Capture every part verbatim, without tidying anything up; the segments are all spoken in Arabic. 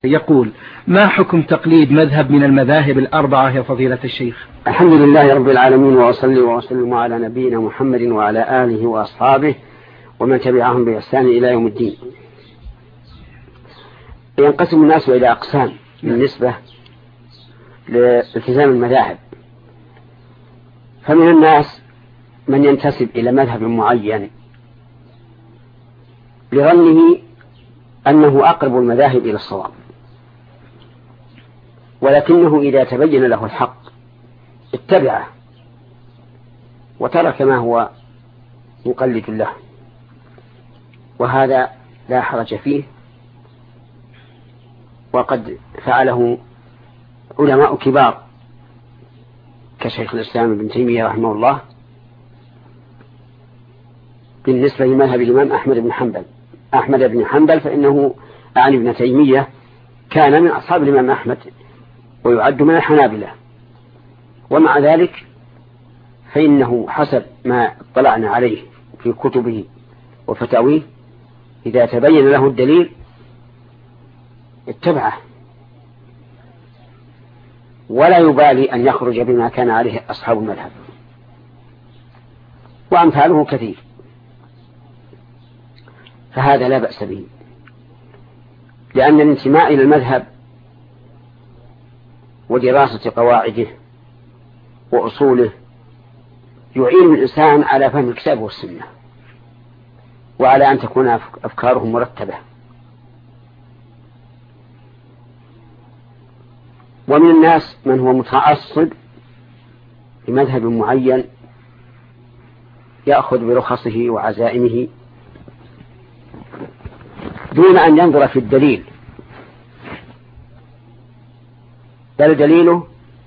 يقول: ما حكم تقليد مذهب من المذاهب الأربعة يا فضيلة الشيخ؟ الحمد لله رب العالمين، وأصلي وأسلم على نبينا محمد وعلى آله وأصحابه ومن تبعهم بإحسان إلى يوم الدين. ينقسم الناس إلى أقسام بالنسبة لالتزام المذاهب. فمن الناس من ينتسب إلى مذهب معين لظنه أنه أقرب المذاهب إلى الصواب، ولكنه إذا تبين له الحق اتبعه وترك ما هو مقلد له، وهذا لا حرج فيه، وقد فعله علماء كبار كشيخ الإسلام ابن تيمية رحمه الله بالنسبة لمذهب الإمام أحمد بن حنبل. أحمد بن حنبل فإنه أعني ابن تيمية كان من أصحاب الإمام أحمد ويعد من الحنابلة، ومع ذلك فإنه حسب ما اطلعنا عليه في كتبه وفتاويه إذا تبين له الدليل اتبعه، ولا يبالي أن يخرج بما كان عليه أصحاب المذهب، وأمثاله كثير، فهذا لا بأس به، لأن الانتماء إلى المذهب ودراسة قواعده وأصوله يعين الإنسان على فهم الكتاب والسنة، وعلى أن تكون أفكاره مرتبة. ومن الناس من هو متعصب لمذهب معين يأخذ برخصه وعزائمه دون أن ينظر في الدليل، بل دليله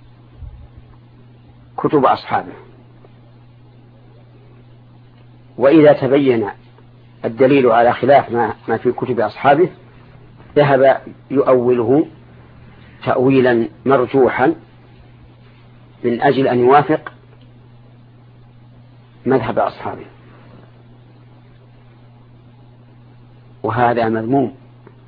كتب أصحابه، وإذا تبين الدليل على خلاف ما, ما في كتب أصحابه ذهب يؤوله تأويلا مرجوحا من أجل أن يوافق مذهب أصحابه، وهذا مذموم.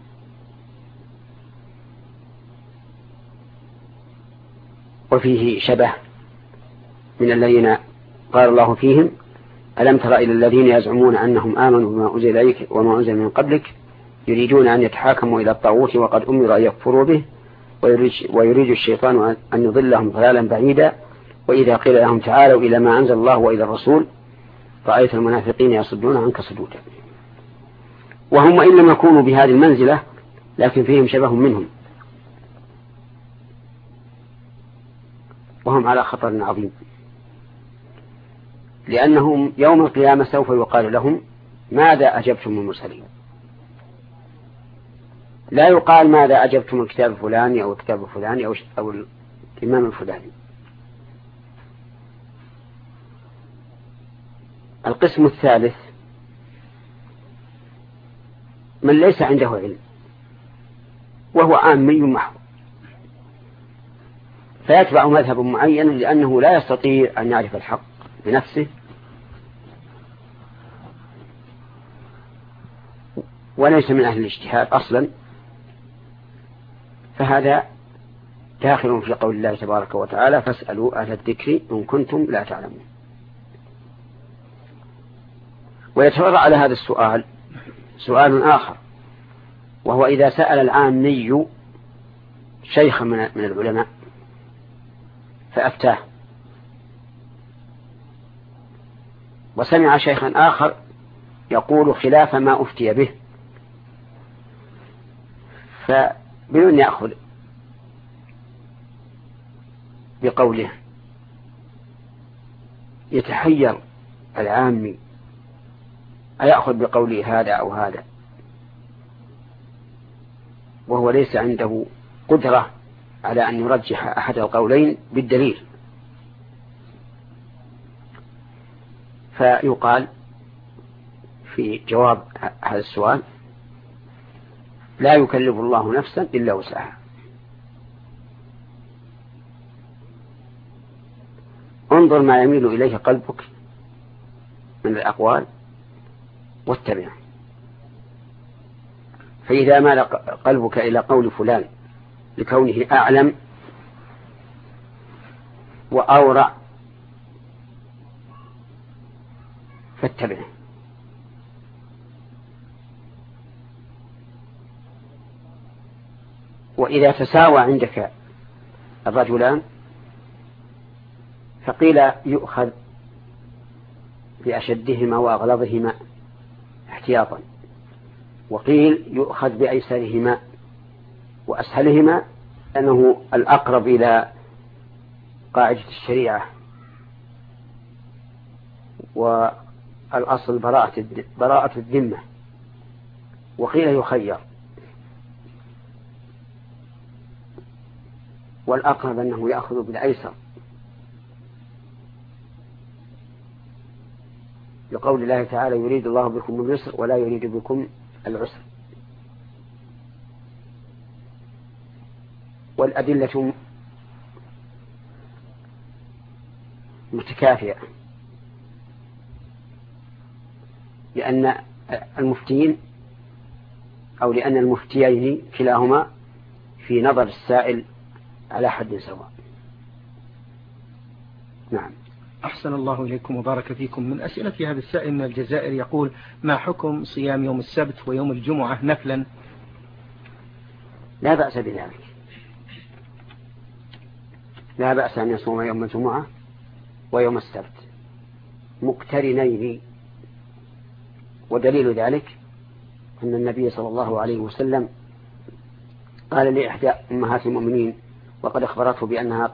وفيه شبه من الذين قال الله فيهم: ألم تر إلى الذين يزعمون أنهم آمنوا بما أنزل إليك وما أنزل من قبلك يريدون أن يتحاكموا إلى الطاغوت وقد أمروا أن يكفروا به ويريد الشيطان أن يضلهم ضلالا بعيدا وإذا قيل لهم تعالوا إلى ما أنزل الله وإلى الرسول رأيت المنافقين يصدون عنك صدودا. وهم إن لم يكونوا بهذه المنزلة لكن فيهم شبه منهم، وهم على خطر عظيم، لأنهم يوم القيامة سوف يقال لهم: ماذا أجبتم المرسلين؟ لا يقال ماذا أجبتم الكتاب الفلاني أو الكتاب الفلاني أو, أو الإمام الفلاني. القسم الثالث من ليس عنده علم وهو عامي محض، فيتبع مذهب معين لأنه لا يستطيع أن يعرف الحق بنفسه وليس من أهل الاجتهاد أصلا، فهذا داخل في قول الله تبارك وتعالى: فاسألوا أهل الذكر إن كنتم لا تعلمون. ويتفرع على هذا السؤال سؤال آخر، وهو إذا سأل العامي شيخا من العلماء فأفتاه، وسمع شيخا آخر يقول خلاف ما أفتي به، فبمن يأخذ بقوله؟ يتحير العامي أيأخذ بقوله هذا أو هذا، وهو ليس عنده قدرة على أن يرجح أحد القولين بالدليل. فيقال في جواب هذا السؤال: لا يكلف الله نفسا إلا وسعها. انظر ما يميل إليه قلبك من الأقوال واتبع، فإذا مال قلبك إلى قول فلان لكونه أعلم وأورع فاتبعه، وإذا تساوى عندك الرجلان فقيل يؤخذ بأشدهما وأغلظهما احتياطا، وقيل يؤخذ بأيسرهما وأسهلهما، أنه الأقرب إلى قاعدة الشريعة والأصل براءة الذمة. وقيل يخير، والأقرب أنه يأخذ بالأيسر لقول الله تعالى يريد الله بكم اليسر ولا يريد بكم العسر. والأدلة متكافئة، لأن المفتين أو لأن المفتيين كلاهما في نظر السائل على حد سواء. نعم. أحسن الله إليكم وبارك فيكم. من أسئلة هذا السائل من الجزائر يقول: ما حكم صيام يوم السبت ويوم الجمعة نفلا؟ لا بأس بذلك، لا بأس أن يصوم يوم الجمعة ويوم السبت مقترنين، ودليل ذلك أن النبي صلى الله عليه وسلم قال لإحدى أمهات المؤمنين وقد أخبرته بأنها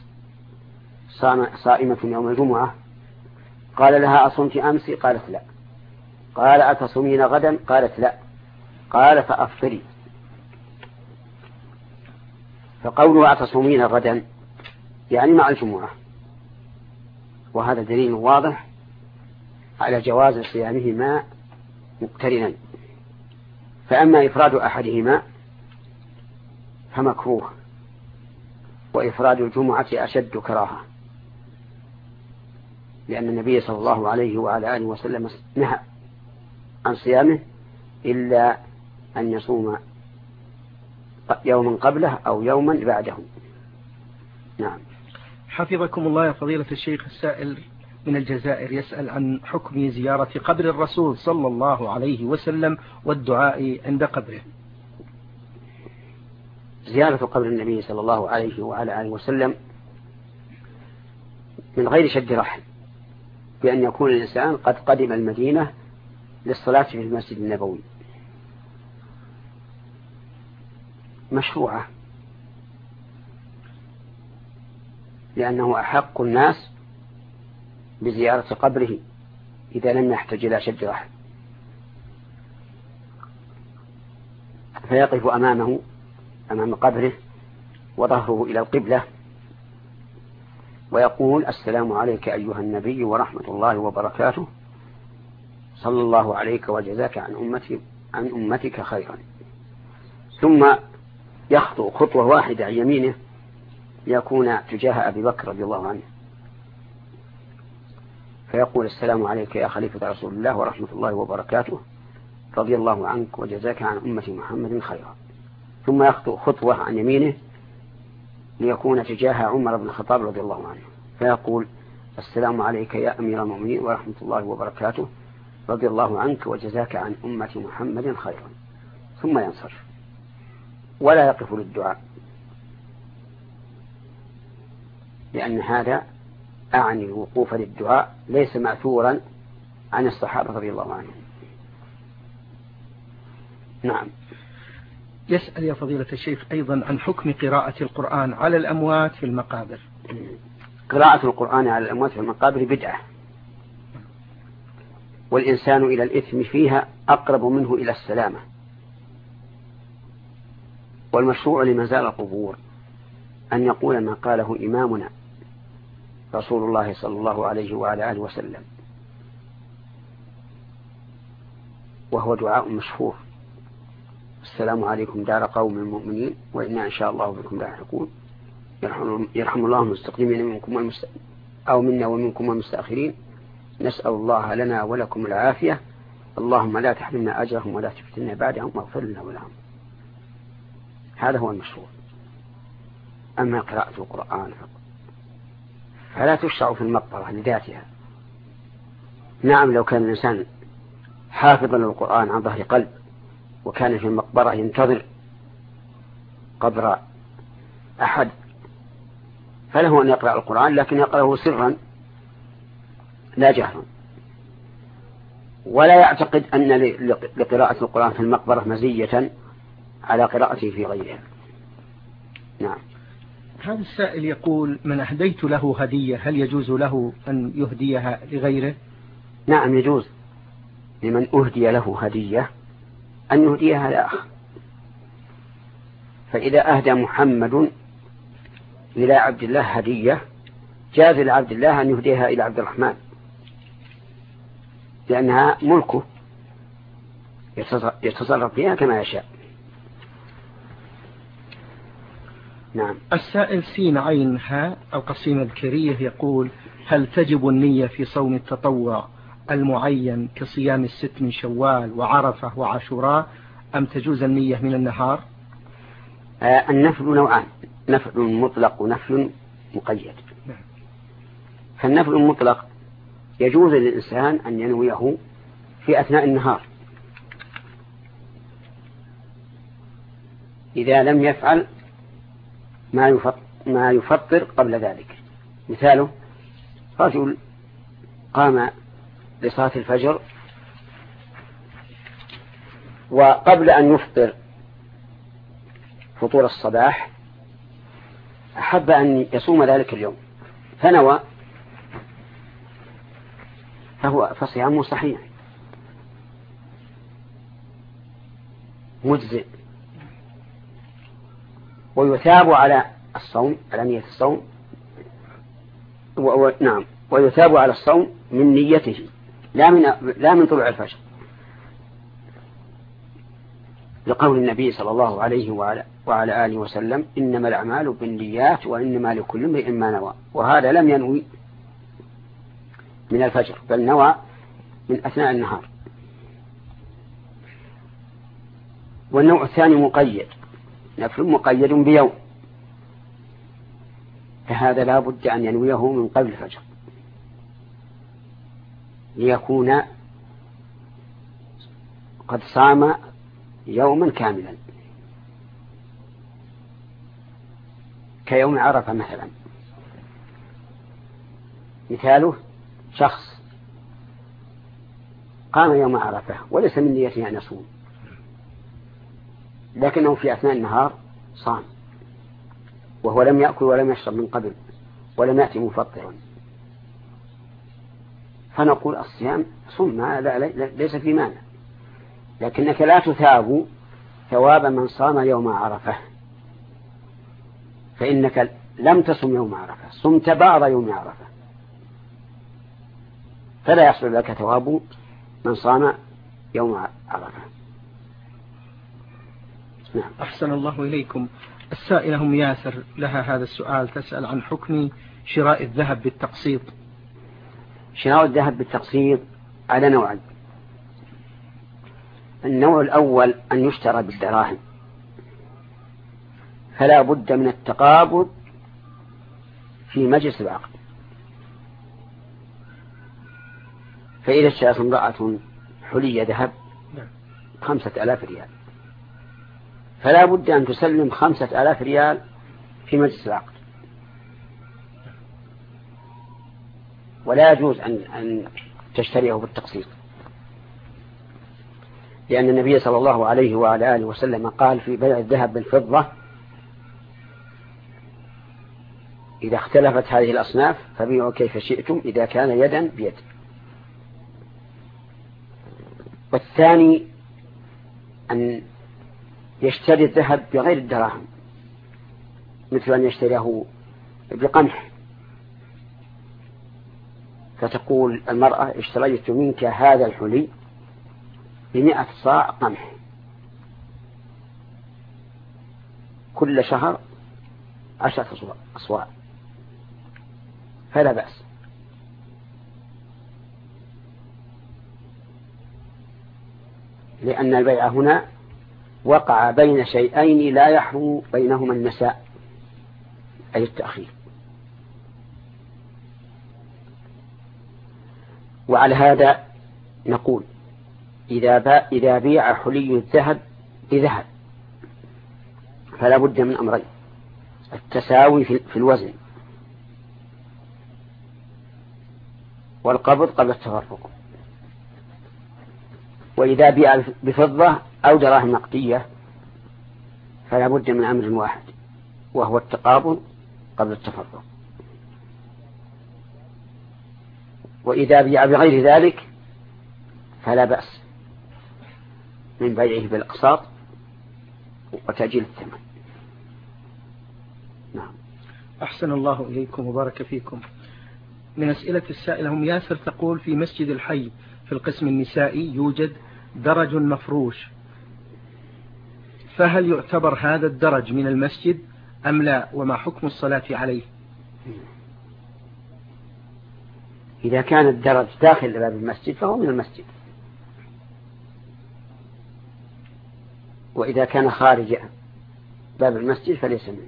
صائمة يوم الجمعة، قال لها: أصمت أمس؟ قالت لا. قال: أتصومين غدا؟ قالت لا. قال: فأفطري. فقوله أتصومين غدا يعني مع الجمعة، وهذا دليل واضح على جواز صيامهما مقترنا. فأما إفراد أحدهما فمكروه، وإفراد الجمعة أشد كراهة، لأن النبي صلى الله عليه وعلى آله وسلم نهى عن صيامه إلا أن يصوم يوما قبله أو يوما بعده. نعم. حفظكم الله يا فضيلة الشيخ. السائل من الجزائر يسأل عن حكم زيارة قبر الرسول صلى الله عليه وسلم والدعاء عند قبره. زيارة قبر النبي صلى الله عليه وعلى آله وسلم من غير شد رحل، بأن يكون الإنسان قد قدم المدينة للصلاة في المسجد النبوي، مشروعة، لأنه أحق الناس بزيارة قبره إذا لم يحتج إلى شد رحل، فيقف أمامه أمام قبره وظهره إلى القبلة ويقول: السلام عليك أيها النبي ورحمة الله وبركاته، صلى الله عليك وجزاك عن أمتي عن أمتك خيرا. ثم يخطو خطوة واحدة عن يمينه ليكون تجاه أبي بكر رضي الله عنه، فيقول: السلام عليك يا خليفة رسول الله ورحمة الله وبركاته، رضي الله عنك وجزاك عن أمة محمد خيرا. ثم يخطو خطوة عن يمينه ليكون تجاه عمر بن الخطاب رضي الله عنه، فيقول: السلام عليك يا أمير المؤمنين ورحمة الله وبركاته، رضي الله عنك وجزاك عن أمة محمد خيرا. ثم ينصرف ولا يقف للدعاء، لأن هذا أعني الوقوف للدعاء ليس مأثورا عن الصحابة رضي الله عنهم. نعم. يسأل يا فضيلة الشيخ أيضا عن حكم قراءة القرآن على الأموات في المقابر. قراءة القرآن على الأموات في المقابر بدعة، والإنسان إلى الإثم فيها أقرب منه إلى السلامة، والمشروع لمن زار القبور أن يقول ما قاله إمامنا رسول الله صلى الله عليه وعلى آله وسلم، وهو دعاء مشهور: السلام عليكم دار قوم المؤمنين وإنا إن شاء الله بكم لاحقون، يرحم, يرحم الله المستقدمين منكم والمست... أو منا ومنكم والمستأخرين، نسأل الله لنا ولكم العافية، اللهم لا تحرمنا أجرهم ولا تفتنا بعدهم واغفر لنا ولهم. هذا هو المشروع. أما قراءة القرآن فلا تشرع في المقبرة لذاتها. نعم لو كان الإنسان حافظا للقرآن عن ظهر قلب وكان في المقبرة ينتظر قبر أحد فله أن يقرأ القرآن، لكن يقرأه سرا لا جهرا، ولا يعتقد أن لقراءة القرآن في المقبرة مزية على قراءته في غيرها. نعم. هذا السائل يقول: من أهديت له هدية هل يجوز له أن يهديها لغيره؟ نعم يجوز لمن أهدي له هدية أن يهديها لآخر. فإذا أهدى محمد إلى عبد الله هدية جاز لعبد الله أن يهديها إلى عبد الرحمن، لأنها ملكه يتصرف فيها كما يشاء. نعم. السائل سين عين ها القصيم الكريه يقول: هل تجب النية في صوم التطوع المعين كصيام الست من شوال وعرفة وعاشوراء، أم تجوز النية من النهار؟ آه النفل نوعان: نفل مطلق ونفل مقيد. فالنفل المطلق يجوز للإنسان أن ينويه في أثناء النهار إذا لم يفعل ما يفطر قبل ذلك. مثاله: رجل قام لصلاة الفجر وقبل أن يفطر فطور الصباح أحب أن يصوم ذلك اليوم فنوى، فهو فصيامه صحيح مجزئ، ويثاب على الصوم على نية الصوم و... و... نعم ويثاب على الصوم من نيته لا من لا من طلوع الفجر، لقول النبي صلى الله عليه وعلى, وعلى آله وسلم: إنما الأعمال بالنيات وإنما لكل امرئ ما نوى. وهذا لم ينوي من الفجر بل نوى من أثناء النهار. والنوع الثاني مقيد، نفل مقيد بيوم، فهذا لا بد أن ينويه من قبل الفجر ليكون قد صام يوما كاملا، كيوم عرفة مثلا. مثاله: شخص قام يوم عرفة وليس من نيته أن يصوم، لكنه في أثناء النهار صام وهو لم يأكل ولم يشرب من قبل ولم يأتي مفطرا، فنقول: الصيام صم، لا ليس في مانع، لكنك لا تثاب ثواب من صام يوم عرفة، فإنك لم تصم يوم عرفة، صمت بعض يوم عرفة، فلا يحصل لك ثواب من صام يوم عرفة. نعم. أحسن الله إليكم. السائلة أم ياسر لها هذا السؤال، تسأل عن حكم شراء الذهب بالتقسيط. شراء الذهب بالتقسيط على نوعين: النوع الأول أن يشترى بالدراهم، فلا بد من التقابض في مجلس العقد. فإذا اشترت امرأة حلي ذهب خمسة آلاف ريال فلا بد أن تسلم خمسة آلاف ريال في مجلس العقد، ولا يجوز أن, أن تشتريه بالتقسيط، لأن النبي صلى الله عليه وعلى آله وسلم قال في بيع الذهب بالفضة: إذا اختلفت هذه الأصناف فبيعوا كيف شئتم إذا كان يدا بيد. والثاني أن يشتري الذهب بغير الدراهم، مثل أن يشتريه بقمح، فتقول المرأة: اشتريت منك هذا الحلي بمئة صاع قمح كل شهر عشرة أصواع، فلا بأس. لأن البيع هنا وقع بين شيئين لا يحرم بينهما النساء أي التأخير. وعلى هذا نقول إذا إذا بيع حلي الذهب بذهب فلا بد من أمرين: التساوي في الوزن، والقبض قبل التفرق. وإذا بيع بفضة أو دراهم نقدية فلا بد من أمر واحد، وهو التقابض قبل التفرق. وإذا بيع بغير ذلك فلا بأس من بيعه بالأقساط وتأجيل الثمن. نعم. أحسن الله إليكم وبارك فيكم. من أسئلة السائلة هم ياسر تقول: في مسجد الحي في القسم النسائي يوجد درج مفروش، فهل يعتبر هذا الدرج من المسجد أم لا؟ وما حكم الصلاة عليه؟ إذا كان الدرج داخل باب المسجد فهو من المسجد، وإذا كان خارج باب المسجد فليس منه.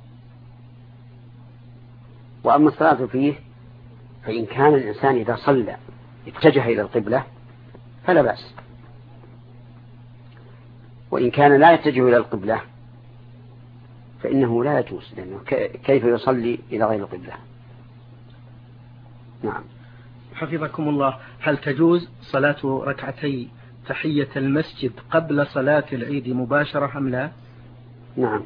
وأما الصلاة فيه فإن كان الإنسان إذا صلى اتجه إلى القبلة فلا بأس، وإن كان لا يتجه إلى القبلة فإنه لا يجوز، لأنه كيف يصلي إلى غير القبلة؟ نعم. حفظكم الله، هل تجوز صلاة ركعتي تحية المسجد قبل صلاة العيد مباشرة أم لا؟ نعم،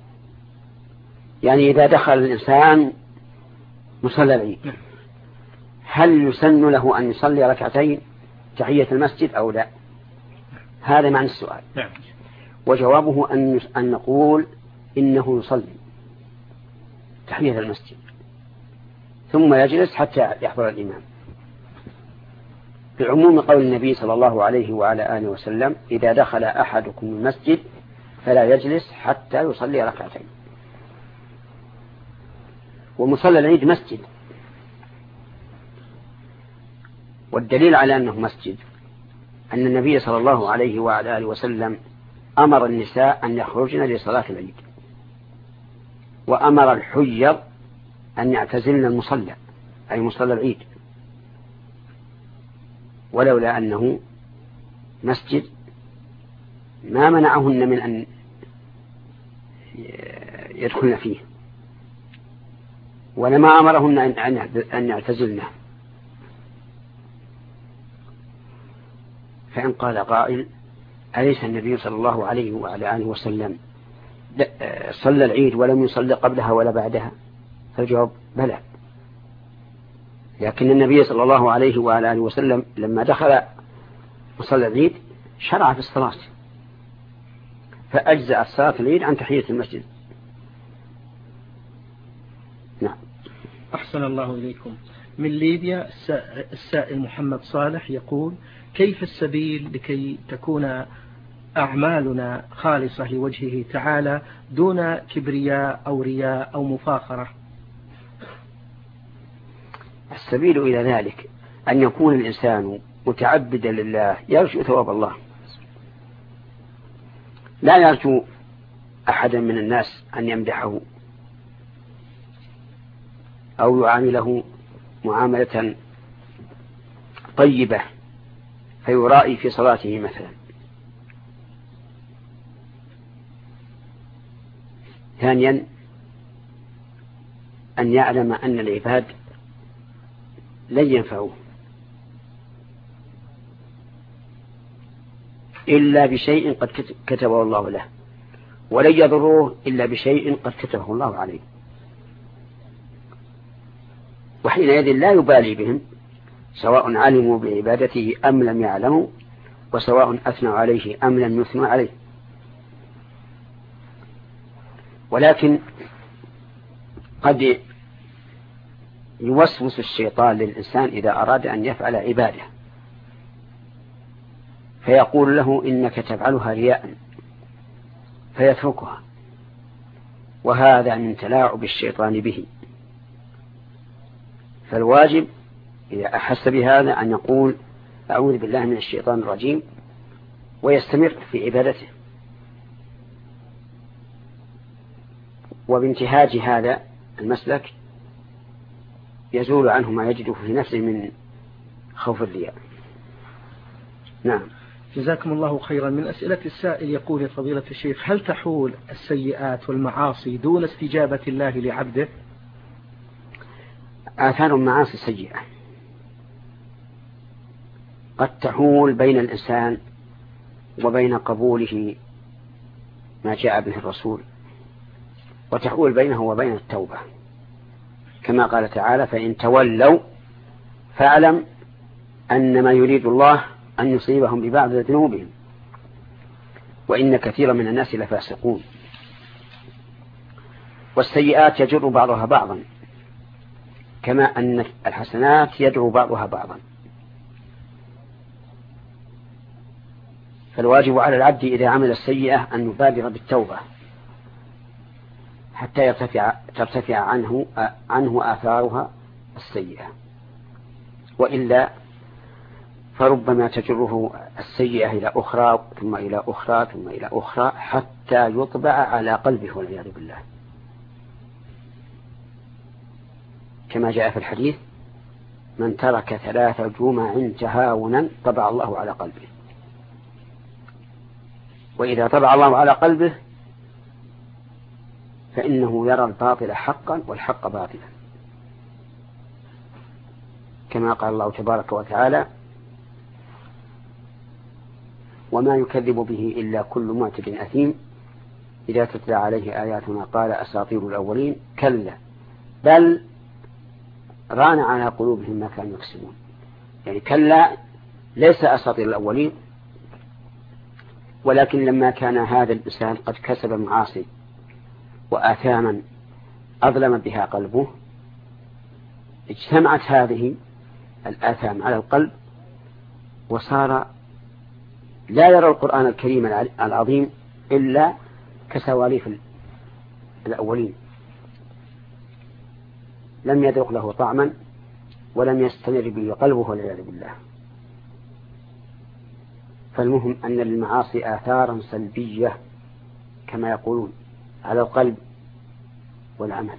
يعني إذا دخل الإنسان مصلى العيد هل يسن له أن يصلي ركعتين تحية المسجد أو لا؟ هذا معنى السؤال. نعم. وجوابه أن أن نقول إنه يصلي تحية المسجد ثم يجلس حتى يحضر الإمام، بعموم قول النبي صلى الله عليه وعلى آله وسلم: إذا دخل أحدكم المسجد فلا يجلس حتى يصلي ركعتين. ومصلى العيد مسجد، والدليل على أنه مسجد أن النبي صلى الله عليه وعلى آله وسلم أمر النساء أن يخرجن لصلاة العيد، وأمر الحجر أن يعتزلن المصلى أي مصلى العيد، ولولا أنه مسجد ما منعهن من أن يدخلن فيه، ولما أمرهن أن يعتزلنه. فإن قال قائل: أليس النبي صلى الله عليه وعلى آله وسلم صلى العيد ولم يصلي قبلها ولا بعدها؟ فالجواب: بلى، لكن النبي صلى الله عليه وعلى آله وسلم لما دخل مصلى العيد شرع في الصلاة، فأجزأ صلاة العيد عن تحية المسجد. نعم. أحسن الله إليكم. من ليبيا السائل محمد صالح يقول: كيف السبيل لكي تكون أعمالنا خالصة لوجهه تعالى دون كبرياء أو رياء أو مفاخرة؟ السبيل إلى ذلك أن يكون الإنسان متعبدا لله يرجو ثواب الله، لا يرجو أحدا من الناس أن يمدحه أو يعامله معاملة طيبة فيرائي في صلاته مثلا. ثانيا أن يعلم أن العباد لن ينفعوه إلا بشيء قد كتبه الله له، ولن يضروه إلا بشيء قد كتبه الله عليه، وحينئذ لا يبالي بهم سواء علموا بعبادته أم لم يعلموا، وسواء أثنوا عليه أم لم يثنوا عليه. ولكن قد يوسوس الشيطان للإنسان إذا أراد أن يفعل عبادة فيقول له: إنك تفعلها رياء، فيتركها، وهذا من تلاعب الشيطان به. فالواجب إذا أحس بهذا أن يقول: أعوذ بالله من الشيطان الرجيم، ويستمر في عبادته. وبانتهاج هذا المسلك يزول عنه ما يجده في نفسه من خوف الرياء. نعم. جزاكم الله خيرا. من أسئلة السائل يقول: يا فضيلة الشيخ، هل تحول السيئات والمعاصي دون استجابة الله لعبده؟ آثار المعاصي السيئة قد تحول بين الإنسان وبين قبوله ما جاء به الرسول، وتحول بينه وبين التوبة، كما قال تعالى: فإن تولوا فاعلم أنما يريد الله أن يصيبهم ببعض ذنوبهم وإن كثيرا من الناس لفاسقون. والسيئات يجر بعضها بعضا، كما أن الحسنات يدعو بعضها بعضا. فالواجب على العبد إذا عمل السيئة أن يبادر بالتوبة حتى يرتفع ترتفع عنه عنه آثارها السيئة، وإلا فربما تجره السيئة إلى أخرى ثم إلى أخرى ثم إلى أخرى حتى يطبع على قلبه والعياذ بالله، كما جاء في الحديث: من ترك ثلاث جمع تهاونا طبع الله على قلبه. وإذا طبع الله على قلبه فإنه يرى الباطل حقا والحق باطلا، كما قال الله تبارك وتعالى: وما يكذب به إلا كل معتد أثيم إذا تتلى عليه آياتنا قال أساطير الأولين كلا بل ران على قلوبهم ما كانوا يكسبون. يعني كلا ليس أساطير الأولين، ولكن لما كان هذا الإنسان قد كسب معاصي وآثاما أظلم بها قلبه، اجتمعت هذه الآثام على القلب وصار لا يرى القرآن الكريم العظيم إلا كسواليف الأولين، لم يذوق له طعما ولم يستمر به قلبه والعياذ بالله. فالمهم أن للمعاصي آثارا سلبية كما يقولون على القلب والعمل،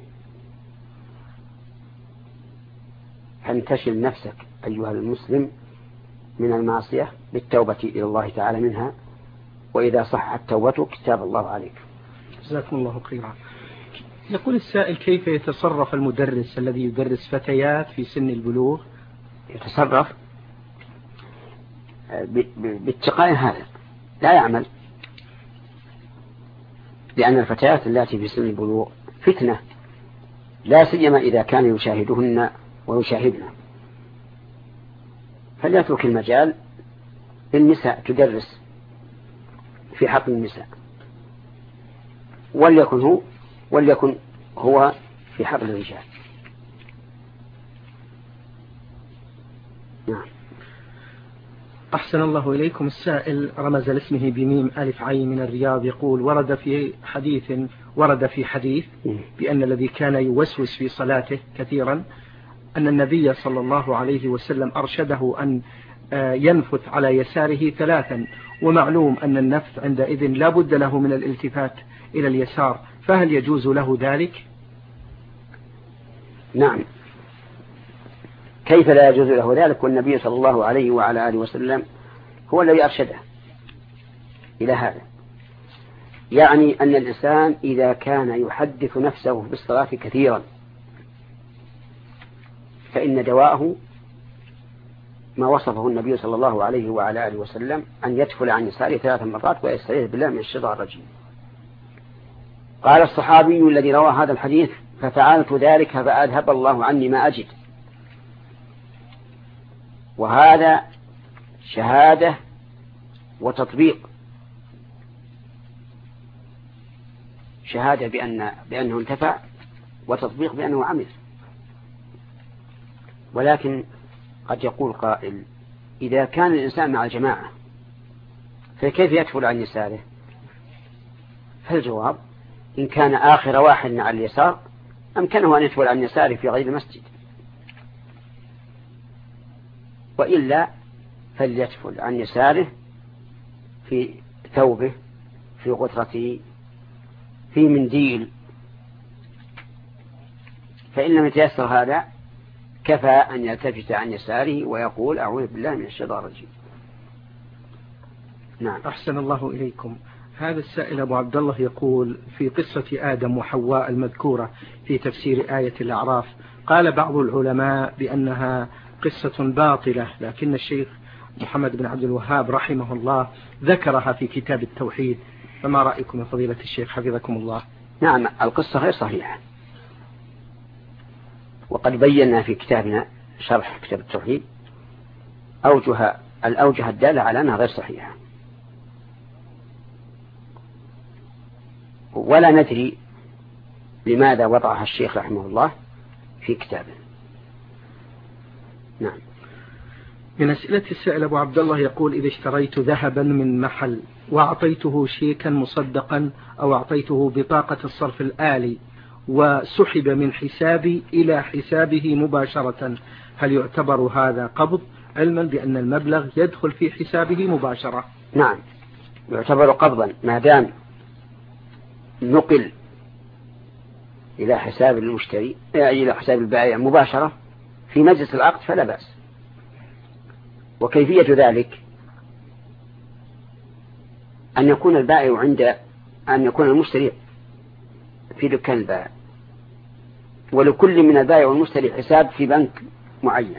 فانتشل نفسك أيها المسلم من المعصية بالتوبة إلى الله تعالى منها، وإذا صحت توبتك تاب الله عليك. جزاكم الله خيرا. يقول السائل: كيف يتصرف المدرس الذي يدرس فتيات في سن البلوغ؟ يتصرف باتقاء هذا، لا يعمل، لأن الفتيات التي في سن البلوغ فتنة، لا سيما إذا كان يشاهدهن ويشاهدن، فليترك المجال للنساء تدرس في حق النساء، وليكن هو وليكن هو في حق الرجال. نعم. أحسن الله إليكم. السائل رمز لاسمه بميم ألف عين من الرياض يقول: ورد في حديث ورد في حديث بأن الذي كان يوسوس في صلاته كثيرا أن النبي صلى الله عليه وسلم أرشده أن ينفث على يساره ثلاثا، ومعلوم أن النفث عندئذ لا بد له من الالتفات إلى اليسار، فهل يجوز له ذلك؟ نعم، كيف لا يجوز له ذلك والنبي صلى الله عليه وعلى آله وسلم هو الذي أرشده إلى هذا. يعني أن الإنسان إذا كان يحدث نفسه بالصلاة كثيرا فإن دواءه ما وصفه النبي صلى الله عليه وعلى آله وسلم أن يدخل عن يساره ثلاث مرات ويستعيذ بالله من الشيطان الرجيم. قال الصحابي الذي روى هذا الحديث: ففعلت ذلك فأذهب الله عني ما أجد. وهذا شهادة وتطبيق، شهادة بأن بأنه انتفع، وتطبيق بأنه عمل. ولكن قد يقول قائل: إذا كان الإنسان مع الجماعة فكيف يدخل عن يساره؟ فالجواب: إن كان آخر واحد على اليسار أمكنه أن يدخل عن يساره في غير المسجد، وإلا فليدخل عن يساره في ثوبه، في غترته، في منديل، فإن لم يتيسر هذا كفى أن يلتفت عن يساره ويقول أعوذ بالله من الشيطان الرجيم. نعم. أحسن الله إليكم. هذا السائل أبو عبد الله يقول في قصة آدم وحواء المذكورة في تفسير آية الأعراف، قال بعض العلماء بأنها قصة باطلة، لكن الشيخ محمد بن عبد الوهاب رحمه الله ذكرها في كتاب التوحيد، فما رأيكم يا فضيلة الشيخ حفظكم الله؟ نعم، القصة غير صحيحة، وقد بينا في كتابنا شرح كتاب التوحيد أوجه الأوجه الدالة على أنها غير صحيحة، ولا ندري لماذا وضعها الشيخ رحمه الله في كتابه. نعم. من أسئلة السائل أبو عبد الله يقول إذا اشتريت ذهبا من محل وأعطيته شيكا مصدقا أو أعطيته بطاقة الصرف الآلي وسحب من حسابي إلى حسابه مباشرة، هل يعتبر هذا قبض علما بأن المبلغ يدخل في حسابه مباشرة؟ نعم، يعتبر قبضا ما دام نقل إلى حساب المشتري إلى حساب البائع مباشرة في مجلس العقد فلا بأس. وكيفية ذلك أن يكون البائع عند أن يكون المشتري في دكان البائع، ولكل من البائع والمشتري حساب في بنك معين،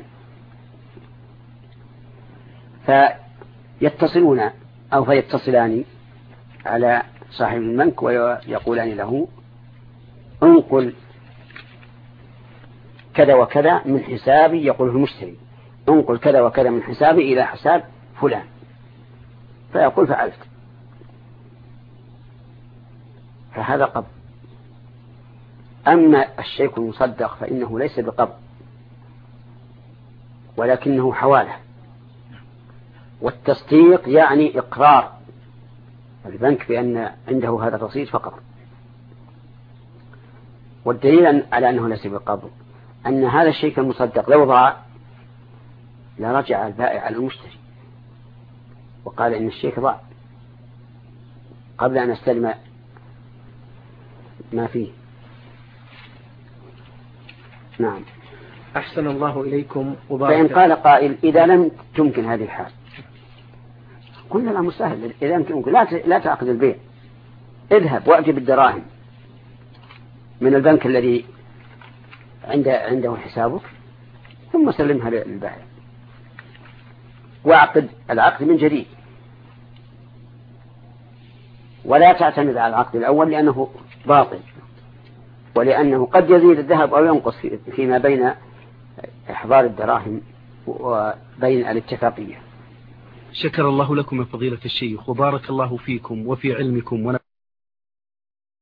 فيتصلون أو فيتصلان على صاحب البنك ويقولان له انقل كذا وكذا من حسابي، يقول المشتري انقل كذا وكذا من حسابي إلى حساب فلان، فيقول فعلت، فهذا قبض. أما الشيك المصدق فإنه ليس بقبض ولكنه حوالة، والتصديق يعني إقرار البنك بأن عنده هذا الرصيد فقط. والدليل على أنه ليس بقبض أن هذا الشيك المصدق لو ضاع لرجع البائع على المشتري وقال إن الشيك ضاع قبل أن استلم ما فيه. نعم. أحسن الله إليكم وبارك. فإن قال قائل إذا لم تمكن هذه الحال، قلنا لا مسهل، إذا لم تمكن لا لا تعقد البيع، اذهب وأجب الدراهم من البنك الذي عنده عنده حسابك ثم سلمها للبائع واعقد العقد من جديد، ولا تعتمد على العقد الأول لأنه باطل، ولأنه قد يزيد الذهب أو ينقص فيما بين إحضار الدراهم وبين الاتفاقية. شكر الله لكم يا فضيلة الشيخ وبارك الله فيكم وفي علمكم.